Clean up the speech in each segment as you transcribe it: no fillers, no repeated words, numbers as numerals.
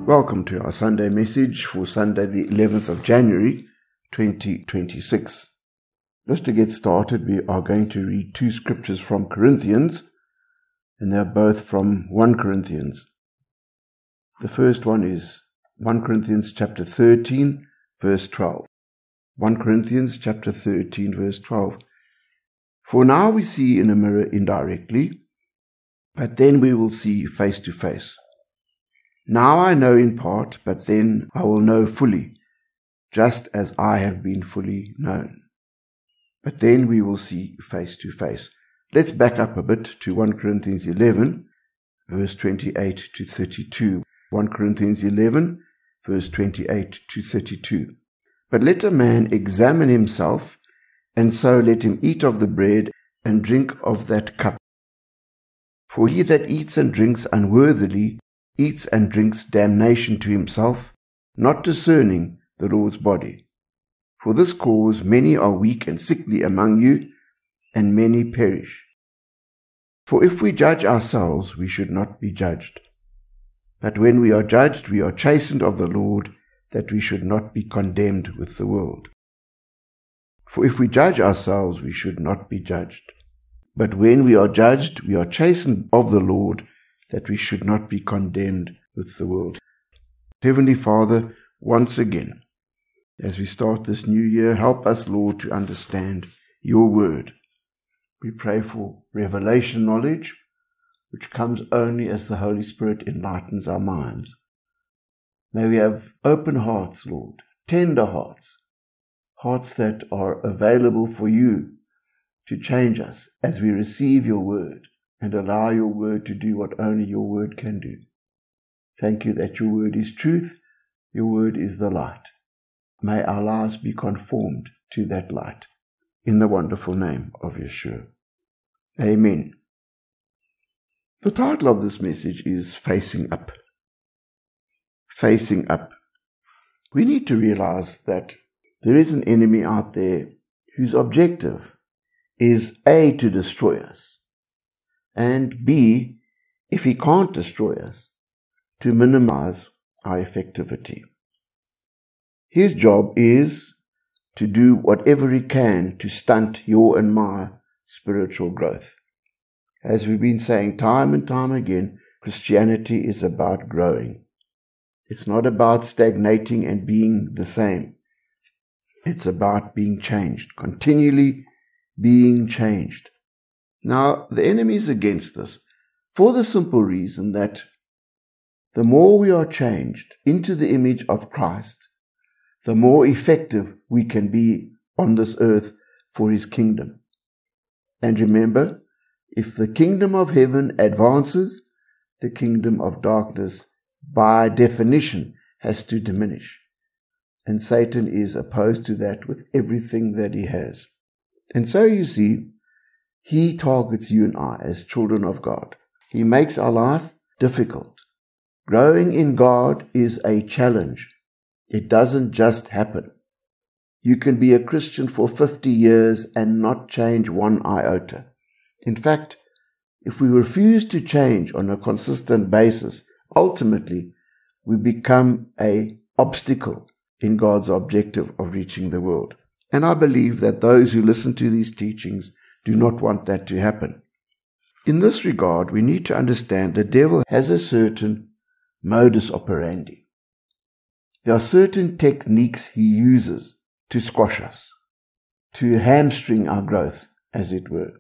Welcome to our Sunday message for Sunday the 11th of January 2026. Just to get started, we are going to read two scriptures from Corinthians, and they're both from 1 Corinthians. The first one is 1 Corinthians chapter 13, verse 12. 1 Corinthians chapter 13, verse 12. For now we see in a mirror indirectly, but then we will see face to face. Now I know in part, but then I will know fully, just as I have been fully known. But then we will see face to face. Let's back up a bit to 1 Corinthians 11, verse 28 to 32. 1 Corinthians 11, verse 28 to 32. But let a man examine himself, and so let him eat of the bread and drink of that cup. For he that eats and drinks unworthily eats and drinks damnation to himself, not discerning the Lord's body. For this cause many are weak and sickly among you, and many perish. For if we judge ourselves, we should not be judged. But when we are judged, we are chastened of the Lord, that we should not be condemned with the world. For if we judge ourselves, we should not be judged. But when we are judged, we are chastened of the Lord, that we should not be condemned with the world. Heavenly Father, once again, as we start this new year, help us, Lord, to understand your word. We pray for revelation knowledge, which comes only as the Holy Spirit enlightens our minds. May we have open hearts, Lord, tender hearts, hearts that are available for you to change us as we receive your word and allow your word to do what only your word can do. Thank you that your word is truth, your word is the light. May our lives be conformed to that light. In the wonderful name of Yeshua. Amen. The title of this message is Facing Up. Facing Up. We need to realize that there is an enemy out there whose objective is A, to destroy us, and B, if he can't destroy us, to minimize our effectivity. His job is to do whatever he can to stunt your and my spiritual growth. As we've been saying time and time again, Christianity is about growing. It's not about stagnating and being the same. It's about being changed, continually being changed. Now, the enemy is against this for the simple reason that the more we are changed into the image of Christ, the more effective we can be on this earth for his kingdom. And remember, if the kingdom of heaven advances, the kingdom of darkness, by definition, has to diminish. And Satan is opposed to that with everything that he has. And so you see, he targets you and I as children of God. He makes our life difficult. Growing in God is a challenge. It doesn't just happen. You can be a Christian for 50 years and not change one iota. In fact, if we refuse to change on a consistent basis, ultimately we become an obstacle in God's objective of reaching the world. And I believe that those who listen to these teachings do not want that to happen. In this regard, we need to understand the devil has a certain modus operandi. There are certain techniques he uses to squash us, to hamstring our growth, as it were.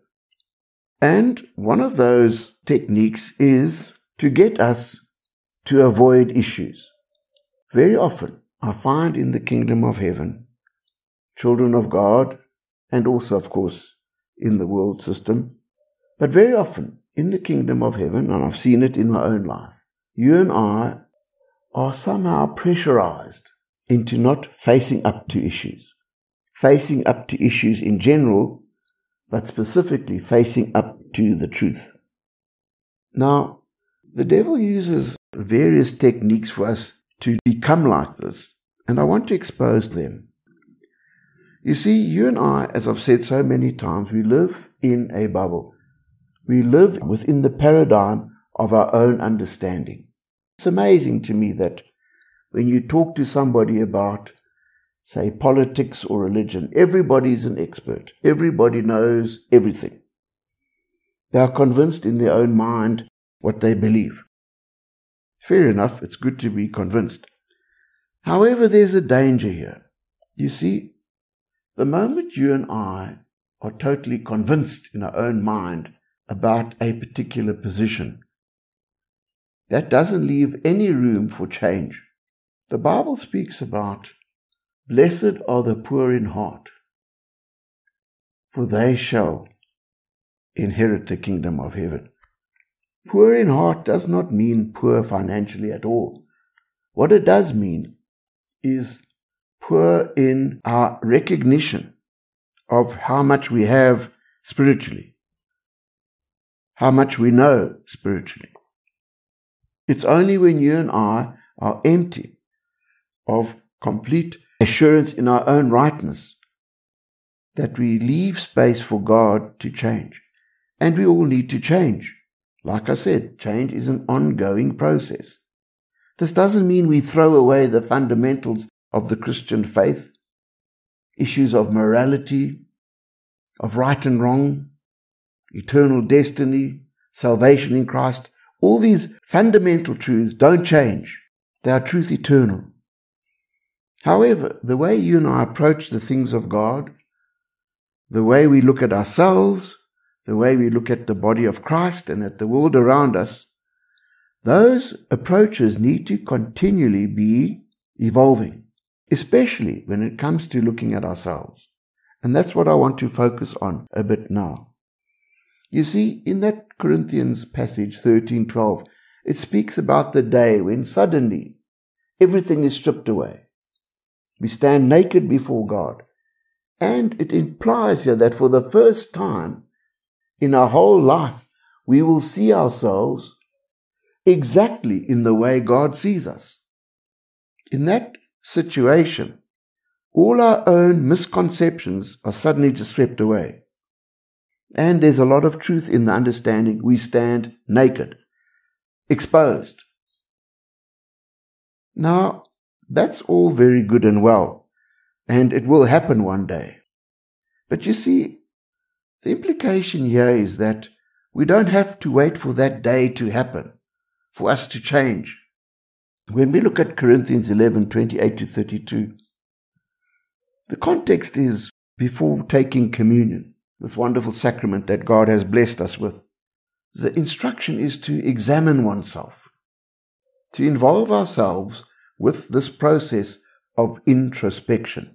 And one of those techniques is to get us to avoid issues. Very often, I find in the kingdom of heaven, children of God, and also, of course, in the world system, but very often in the kingdom of heaven, and I've seen it in my own life, you and I are somehow pressurized into not facing up to issues. Facing up to issues in general, but specifically facing up to the truth. Now, the devil uses various techniques for us to become like this, and I want to expose them. You see, you and I, as I've said so many times, we live in a bubble. We live within the paradigm of our own understanding. It's amazing to me that when you talk to somebody about, say, politics or religion, everybody's an expert. Everybody knows everything. They are convinced in their own mind what they believe. Fair enough, it's good to be convinced. However, there's a danger here. You see, the moment you and I are totally convinced in our own mind about a particular position, that doesn't leave any room for change. The Bible speaks about, blessed are the poor in heart, for they shall inherit the kingdom of heaven. Poor in heart does not mean poor financially at all. What it does mean is poor in our recognition of how much we have spiritually, how much we know spiritually. It's only when you and I are empty of complete assurance in our own rightness that we leave space for God to change. And we all need to change. Like I said, change is an ongoing process. This doesn't mean we throw away the fundamentals of the Christian faith, issues of morality, of right and wrong, eternal destiny, salvation in Christ. All these fundamental truths don't change. They are truth eternal. However, the way you and I approach the things of God, the way we look at ourselves, the way we look at the body of Christ and at the world around us, those approaches need to continually be evolving, especially when it comes to looking at ourselves. And that's what I want to focus on a bit now. You see, in that Corinthians passage 13:12, it speaks about the day when suddenly everything is stripped away. We stand naked before God. And it implies here that for the first time in our whole life, we will see ourselves exactly in the way God sees us. In that situation, all our own misconceptions are suddenly just swept away. And there's a lot of truth in the understanding we stand naked, exposed. Now, that's all very good and well, and it will happen one day. But you see, the implication here is that we don't have to wait for that day to happen, for us to change. When we look at Corinthians 11:28-32, the context is before taking communion, this wonderful sacrament that God has blessed us with. The instruction is to examine oneself, to involve ourselves with this process of introspection.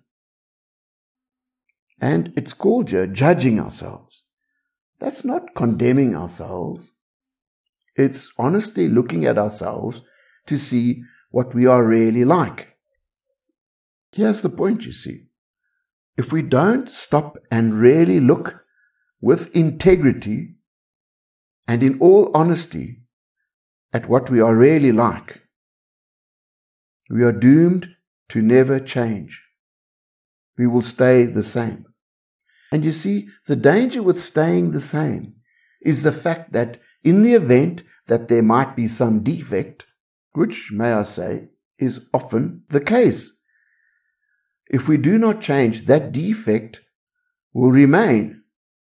And it's called here judging ourselves. That's not condemning ourselves. It's honestly looking at ourselves to see what we are really like. Here's the point, you see. If we don't stop and really look with integrity and in all honesty at what we are really like, we are doomed to never change. We will stay the same. And you see, the danger with staying the same is the fact that in the event that there might be some defect, which, may I say, is often the case, if we do not change, that defect will remain.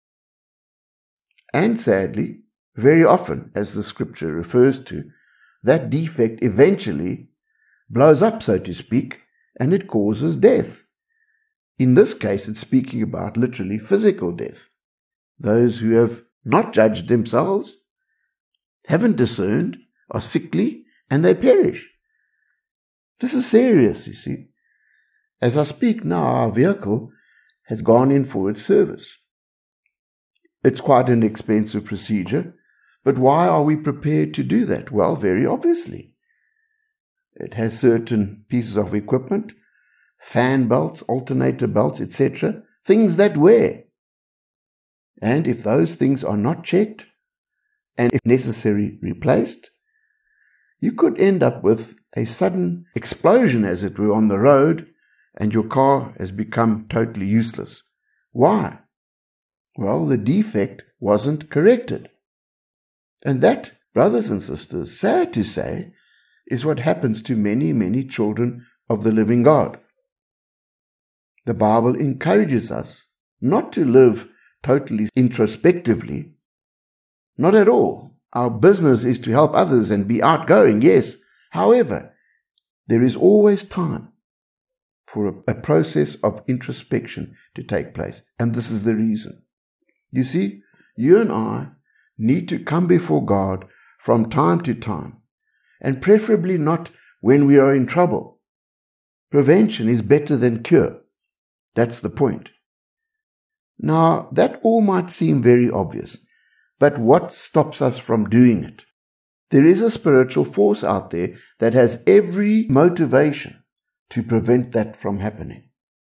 And sadly, very often, as the scripture refers to, that defect eventually blows up, so to speak, and it causes death. In this case, it's speaking about literally physical death. Those who have not judged themselves, haven't discerned, are sickly, and they perish. This is serious, you see. As I speak now, our vehicle has gone in for its service. It's quite an expensive procedure, but why are we prepared to do that? Well, very obviously. It has certain pieces of equipment, fan belts, alternator belts, etc., things that wear. And if those things are not checked, and if necessary replaced, you could end up with a sudden explosion, as it were, on the road, and your car has become totally useless. Why? Well, the defect wasn't corrected. And that, brothers and sisters, sad to say, is what happens to many, many children of the living God. The Bible encourages us not to live totally introspectively. Not at all. Our business is to help others and be outgoing, yes. However, there is always time for a process of introspection to take place. And this is the reason. You see, you and I need to come before God from time to time, and preferably not when we are in trouble. Prevention is better than cure. That's the point. Now, that all might seem very obvious, but what stops us from doing it? There is a spiritual force out there that has every motivation to prevent that from happening.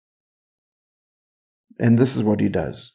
And this is what he does.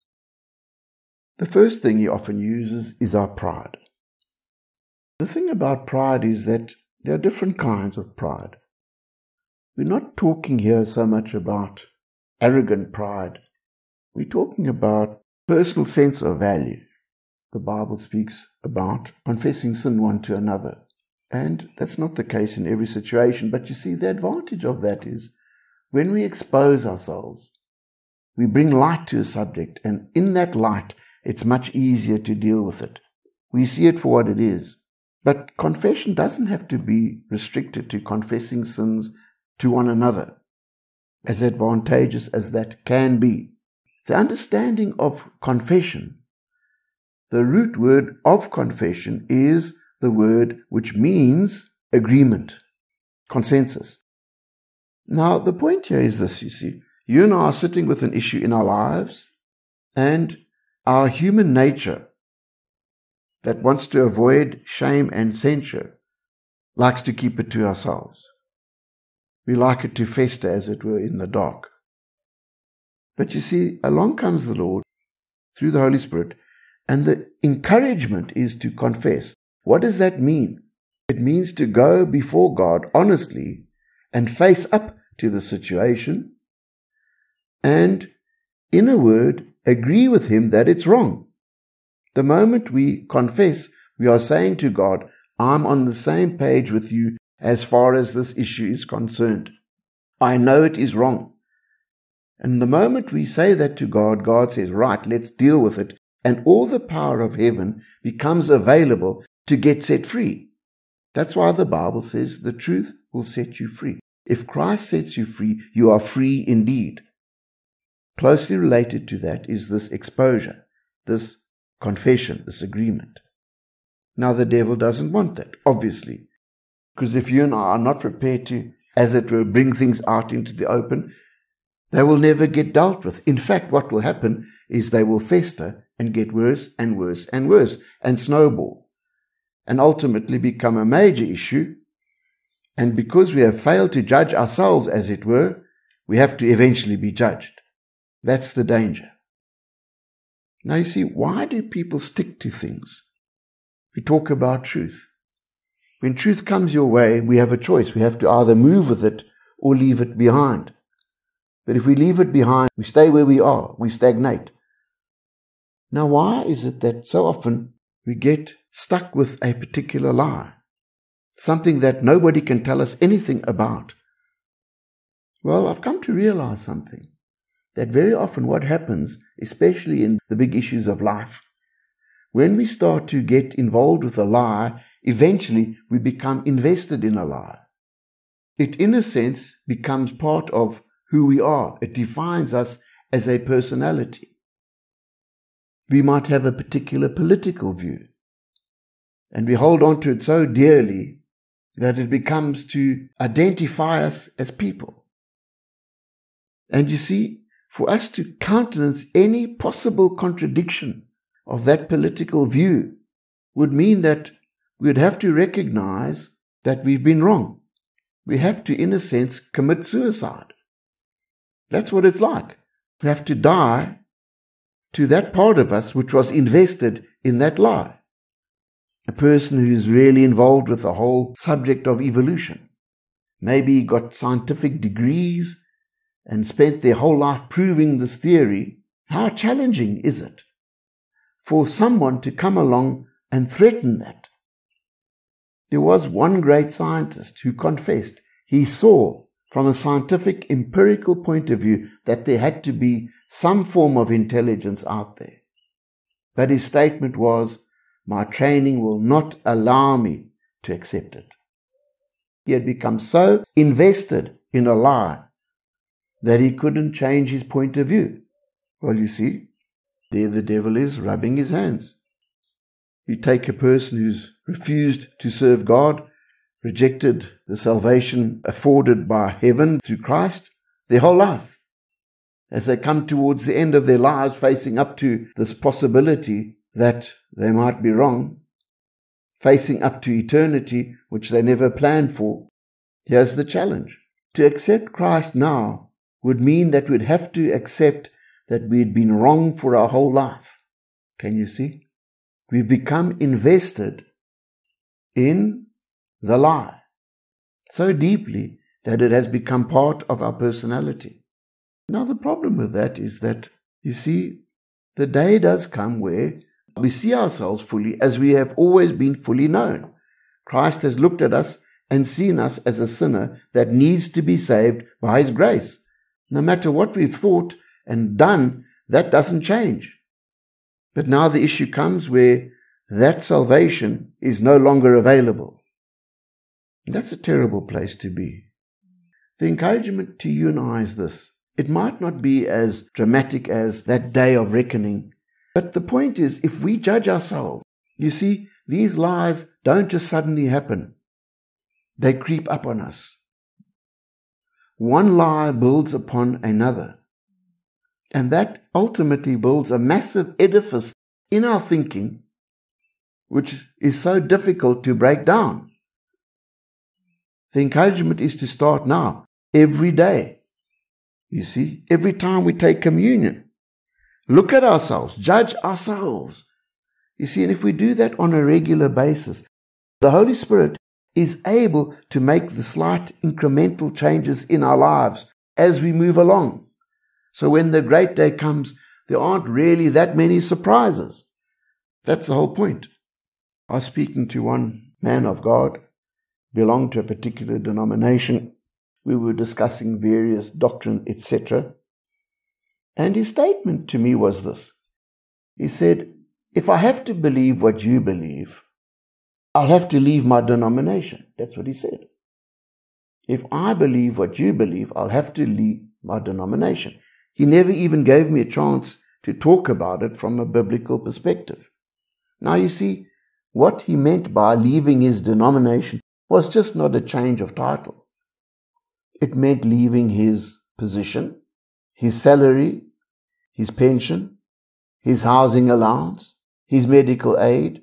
The first thing he often uses is our pride. The thing about pride is that there are different kinds of pride. We're not talking here so much about arrogant pride. We're talking about personal sense of value. The Bible speaks about confessing sin one to another. And that's not the case in every situation. But you see, the advantage of that is when we expose ourselves, we bring light to a subject. And in that light, it's much easier to deal with it. We see it for what it is. But confession doesn't have to be restricted to confessing sins to one another, as advantageous as that can be. The understanding of confession, the root word of confession is the word which means agreement, consensus. Now, the point here is this, you see. You and I are sitting with an issue in our lives, and our human nature that wants to avoid shame and censure likes to keep it to ourselves. We like it to fester, as it were, in the dark. But you see, along comes the Lord through the Holy Spirit, and the encouragement is to confess. What does that mean? It means to go before God honestly and face up to the situation and, in a word, agree with Him that it's wrong. The moment we confess, we are saying to God, I'm on the same page with you as far as this issue is concerned. I know it is wrong. And the moment we say that to God, God says, right, let's deal with it. And all the power of heaven becomes available to get set free. That's why the Bible says the truth will set you free. If Christ sets you free, you are free indeed. Closely related to that is this exposure, this confession, this agreement. Now the devil doesn't want that, obviously. Because if you and I are not prepared to, as it were, bring things out into the open, they will never get dealt with. In fact, what will happen is they will fester and get worse and worse and worse and snowball and ultimately become a major issue. And because we have failed to judge ourselves, as it were, we have to eventually be judged. That's the danger. Now you see, why do people stick to things? We talk about truth. When truth comes your way, we have a choice. We have to either move with it or leave it behind. But if we leave it behind, we stay where we are. We stagnate. Now, why is it that so often we get stuck with a particular lie? Something that nobody can tell us anything about. Well, I've come to realize something. That very often what happens, especially in the big issues of life, when we start to get involved with a lie, eventually we become invested in a lie. It, in a sense, becomes part of who we are. It defines us as a personality. We might have a particular political view, and we hold on to it so dearly that it becomes to identify us as people. And you see, for us to countenance any possible contradiction of that political view would mean that we would have to recognize that we've been wrong. We have to, in a sense, commit suicide. That's what it's like. We have to die to that part of us which was invested in that lie. A person who's really involved with the whole subject of evolution. Maybe got scientific degrees and spent their whole life proving this theory. How challenging is it for someone to come along and threaten that? There was one great scientist who confessed he saw from a scientific empirical point of view that there had to be some form of intelligence out there. But his statement was, my training will not allow me to accept it. He had become so invested in a lie that he couldn't change his point of view. Well, you see, there the devil is rubbing his hands. You take a person who's refused to serve God, rejected the salvation afforded by heaven through Christ, their whole life. As they come towards the end of their lives, facing up to this possibility that they might be wrong, facing up to eternity, which they never planned for, here's the challenge. To accept Christ now would mean that we'd have to accept that we'd been wrong for our whole life. Can you see? We've become invested in the lie so deeply that it has become part of our personality. Now the problem with that is that, you see, the day does come where we see ourselves fully as we have always been fully known. Christ has looked at us and seen us as a sinner that needs to be saved by His grace. No matter what we've thought and done, that doesn't change. But now the issue comes where that salvation is no longer available. That's a terrible place to be. The encouragement to you and I is this. It might not be as dramatic as that day of reckoning, but the point is, if we judge ourselves, you see, these lies don't just suddenly happen. They creep up on us. One lie builds upon another. And that ultimately builds a massive edifice in our thinking, which is so difficult to break down. The encouragement is to start now, every day. You see, every time we take communion, look at ourselves, judge ourselves. You see, and if we do that on a regular basis, the Holy Spirit is able to make the slight incremental changes in our lives as we move along. So when the great day comes, there aren't really that many surprises. That's the whole point. I was speaking to one man of God, belonged to a particular denomination. We were discussing various doctrine, etc. And his statement to me was this. He said, if I have to believe what you believe, I'll have to leave my denomination. That's what he said. If I believe what you believe, I'll have to leave my denomination. He never even gave me a chance to talk about it from a biblical perspective. Now you see, what he meant by leaving his denomination was just not a change of title. It meant leaving his position, his salary, his pension, his housing allowance, his medical aid.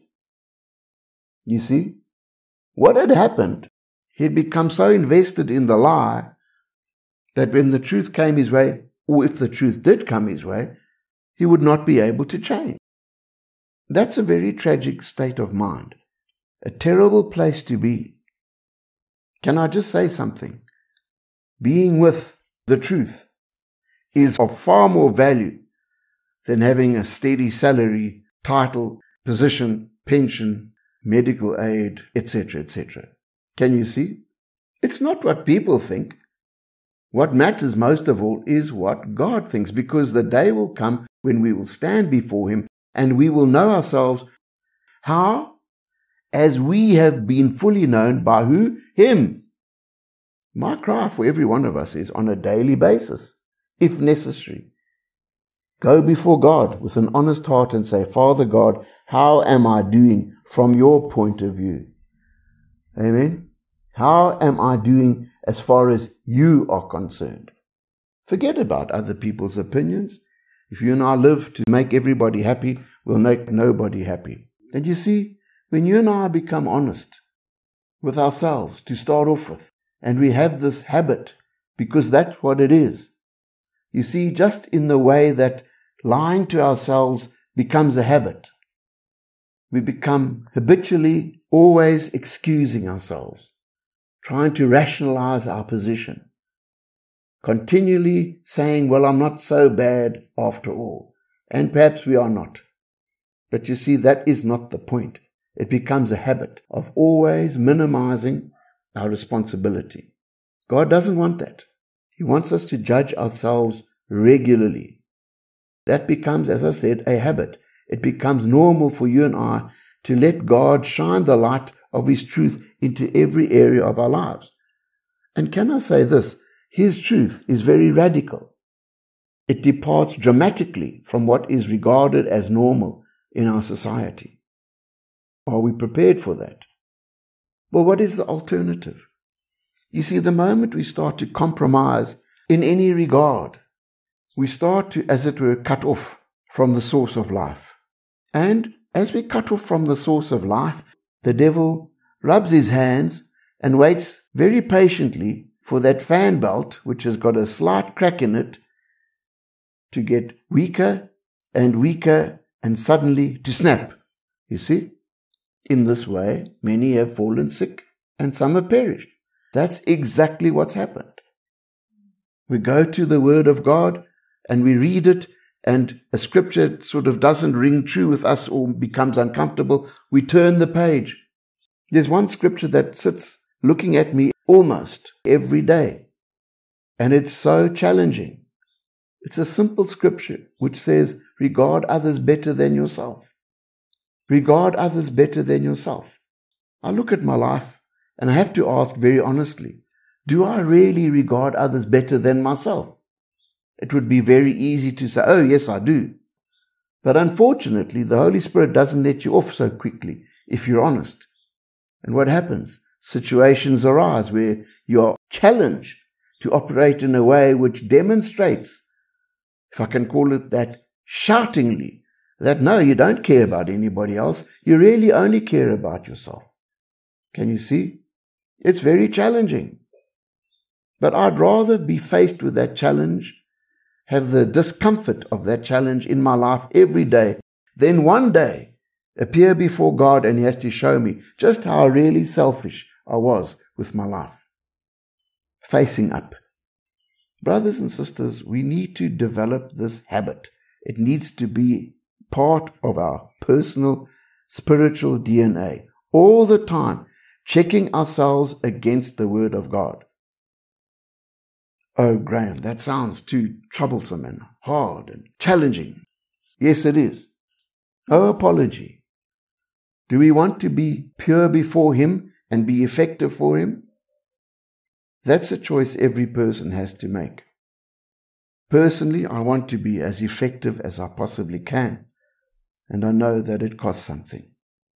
You see, what had happened? He had become so invested in the lie that when the truth came his way, or if the truth did come his way, he would not be able to change. That's a very tragic state of mind, a terrible place to be. Can I just say something? Being with the truth is of far more value than having a steady salary, title, position, pension, medical aid, etc., etc. Can you see? It's not what people think. What matters most of all is what God thinks, because the day will come when we will stand before Him and we will know ourselves. How? As we have been fully known by who? Him. My cry for every one of us is on a daily basis, if necessary. Go before God with an honest heart and say, Father God, how am I doing from your point of view? Amen. How am I doing as far as you are concerned? Forget about other people's opinions. If you and I live to make everybody happy, we'll make nobody happy. And you see, when you and I become honest with ourselves to start off with, and we have this habit, because that's what it is. You see, just in the way that lying to ourselves becomes a habit, we become habitually always excusing ourselves, trying to rationalize our position, continually saying, well, I'm not so bad after all. And perhaps we are not. But you see, that is not the point. It becomes a habit of always minimizing our responsibility. God doesn't want that. He wants us to judge ourselves regularly. That becomes, as I said, a habit. It becomes normal for you and I to let God shine the light of His truth into every area of our lives. And can I say this? His truth is very radical. It departs dramatically from what is regarded as normal in our society. Are we prepared for that? Well, what is the alternative? You see, the moment we start to compromise in any regard, we start to, as it were, cut off from the source of life. And as we cut off from the source of life, the devil rubs his hands and waits very patiently for that fan belt, which has got a slight crack in it, to get weaker and weaker and suddenly to snap. You see? In this way, many have fallen sick and some have perished. That's exactly what's happened. We go to the Word of God and we read it, and a scripture sort of doesn't ring true with us or becomes uncomfortable. We turn the page. There's one scripture that sits looking at me almost every day, and it's so challenging. It's a simple scripture which says, regard others better than yourself. Regard others better than yourself. I look at my life and I have to ask very honestly, do I really regard others better than myself? It would be very easy to say, oh yes, I do. But unfortunately, the Holy Spirit doesn't let you off so quickly if you're honest. And what happens? Situations arise where you're challenged to operate in a way which demonstrates, if I can call it that, shoutingly, that no, you don't care about anybody else. You really only care about yourself. Can you see? It's very challenging. But I'd rather be faced with that challenge, have the discomfort of that challenge in my life every day, than one day appear before God and He has to show me just how really selfish I was with my life. Facing up. Brothers and sisters, we need to develop this habit. It needs to be part of our personal spiritual DNA. All the time, checking ourselves against the Word of God. Oh, Graham, that sounds too troublesome and hard and challenging. Yes, it is. Oh, apology. Do we want to be pure before Him and be effective for Him? That's a choice every person has to make. Personally, I want to be as effective as I possibly can, and I know that it costs something.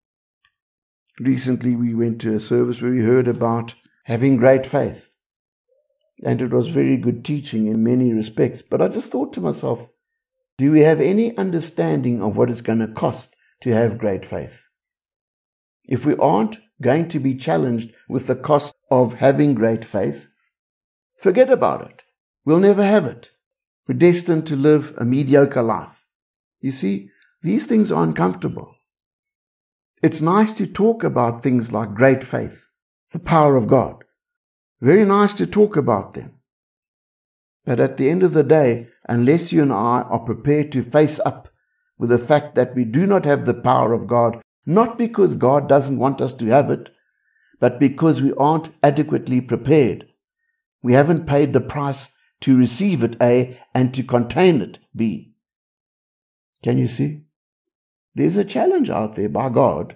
Recently, we went to a service where we heard about having great faith. And it was very good teaching in many respects. But I just thought to myself, do we have any understanding of what it's going to cost to have great faith? If we aren't going to be challenged with the cost of having great faith, forget about it. We'll never have it. We're destined to live a mediocre life. You see, these things are uncomfortable. It's nice to talk about things like great faith, the power of God. Very nice to talk about them. But at the end of the day, unless you and I are prepared to face up with the fact that we do not have the power of God, not because God doesn't want us to have it, but because we aren't adequately prepared. We haven't paid the price to receive it, A, and to contain it, B. Can you see? There's a challenge out there by God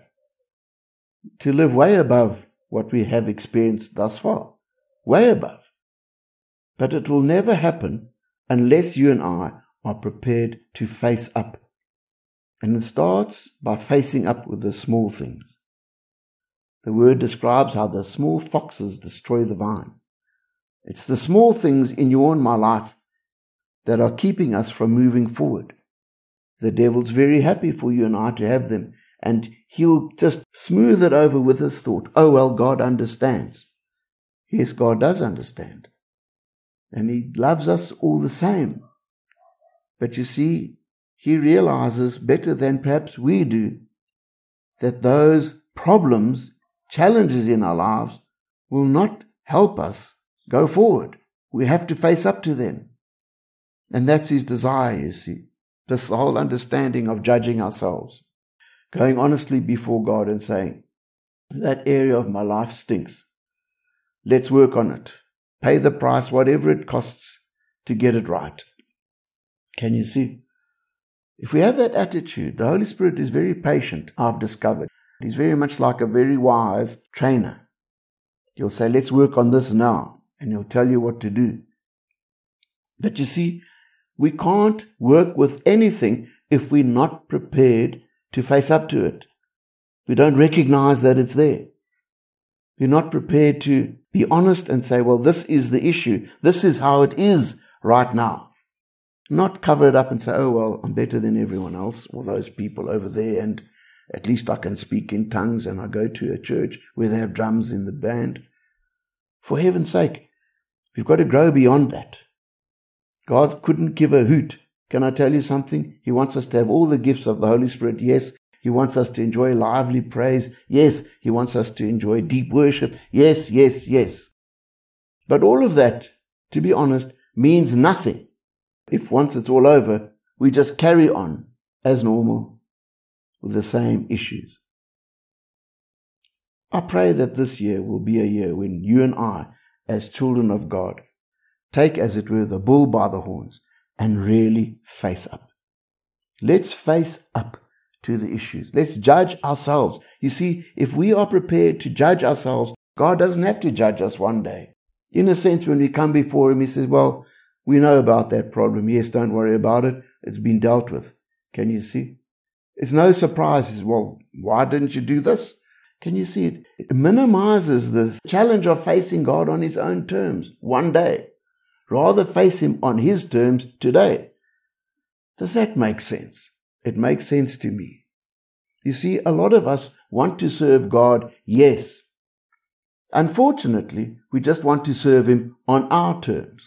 to live way above what we have experienced thus far. Way above. But it will never happen unless you and I are prepared to face up. And it starts by facing up with the small things. The Word describes how the small foxes destroy the vine. It's the small things in your and my life that are keeping us from moving forward. The devil's very happy for you and I to have them, and he'll just smooth it over with his thought, oh well, God understands. Yes, God does understand. And He loves us all the same. But you see, He realizes better than perhaps we do that those problems, challenges in our lives will not help us go forward. We have to face up to them. And that's His desire, you see. Just the whole understanding of judging ourselves. going honestly before God and saying, that area of my life stinks. Let's work on it. Pay the price, whatever it costs, to get it right. Can you see? If we have that attitude, the Holy Spirit is very patient, I've discovered. He's very much like a very wise trainer. He'll say, let's work on this now, and he'll tell you what to do. But you see, we can't work with anything if we're not prepared to face up to it. We don't recognize that it's there. We're not prepared to be honest and say, well, this is the issue. This is how it is right now. Not cover it up and say, oh, well, I'm better than everyone else, or those people over there, and at least I can speak in tongues, and I go to a church where they have drums in the band. For heaven's sake, we've got to grow beyond that. God couldn't give a hoot. Can I tell you something? He wants us to have all the gifts of the Holy Spirit, yes. He wants us to enjoy lively praise, yes. He wants us to enjoy deep worship, yes, yes, yes. But all of that, to be honest, means nothing if once it's all over, we just carry on as normal with the same issues. I pray that this year will be a year when you and I, as children of God, take, as it were, the bull by the horns and really face up. Let's face up to the issues. Let's judge ourselves. You see, if we are prepared to judge ourselves, God doesn't have to judge us one day. In a sense, when we come before Him, He says, well, we know about that problem. Yes, don't worry about it. It's been dealt with. Can you see? It's no surprise. He says, well, why didn't you do this? Can you see it? It minimizes the challenge of facing God on His own terms one day. Rather face Him on His terms today. Does that make sense? It makes sense to me. You see, a lot of us want to serve God, yes. Unfortunately, we just want to serve Him on our terms.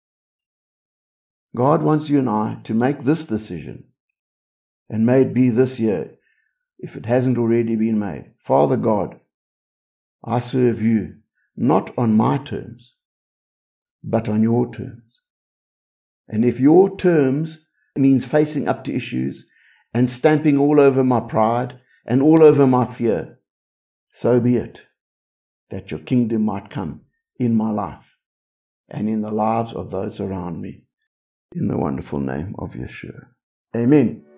God wants you and I to make this decision, and may it be this year, if it hasn't already been made. Father God, I serve you not on my terms, but on your terms. And if your terms means facing up to issues and stamping all over my pride and all over my fear, so be it, that your kingdom might come in my life and in the lives of those around me. In the wonderful name of Yeshua. Amen.